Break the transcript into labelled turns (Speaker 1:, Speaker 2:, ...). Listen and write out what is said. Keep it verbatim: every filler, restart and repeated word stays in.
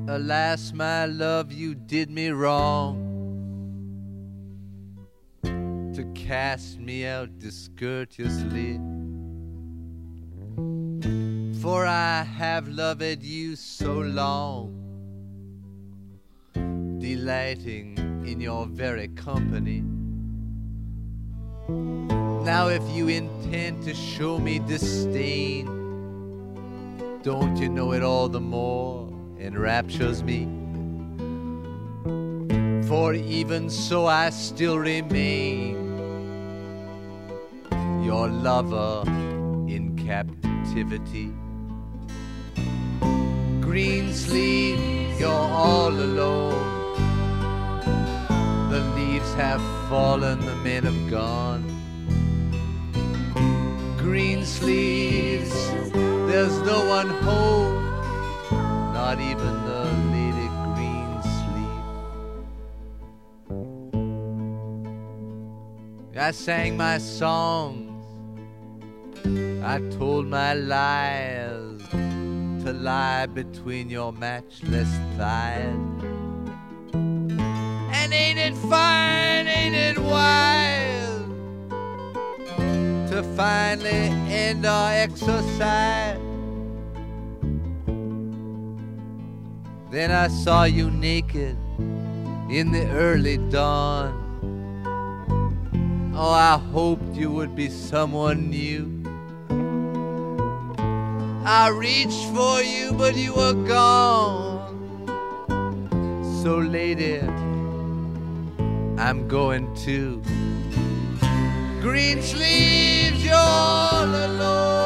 Speaker 1: Alas, my love, you did me wrong to cast me out discourteously, for I have loved you so long, delighting in your very company. Now if you intend to show me disdain, don't you know it all the more enraptures me? For even so I still remain your lover in captivity. Greensleeve, you're all alone. The leaves have fallen, the men have gone. Greensleeves, there's no one home, not even the Lady Greensleeve. I sang my songs, I told my lies to lie between your matchless thighs. And ain't it fine, ain't it wild to finally end our exercise? Then I saw you naked in the early dawn. Oh, I hoped you would be someone new. I reached for you, but you were gone. So lady, I'm going to Greensleeves, you're all alone.